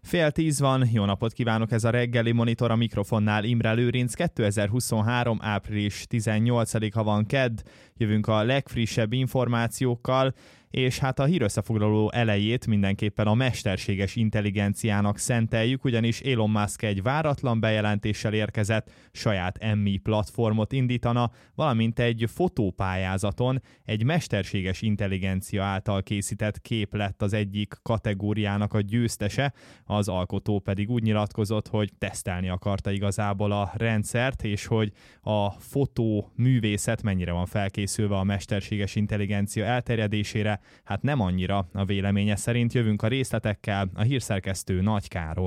9:30 van, jó napot kívánok, ez a reggeli monitor, a mikrofonnál Imre Lőrinc. 2023. április 18-a van, kedd, jövünk a legfrissebb információkkal, és hát a hírösszefoglaló elejét mindenképpen a mesterséges intelligenciának szenteljük, ugyanis Elon Musk egy váratlan bejelentéssel érkezett, saját Emmy platformot indítana, valamint egy fotópályázaton egy mesterséges intelligencia által készített kép lett az egyik kategóriának a győztese, az alkotó pedig úgy nyilatkozott, hogy tesztelni akarta igazából a rendszert, és hogy a fotó művészet mennyire van felkészülve a mesterséges intelligencia elterjedésére. Hát nem annyira a véleménye szerint. Jövünk a részletekkel, a hírszerkesztő Nagy Károly.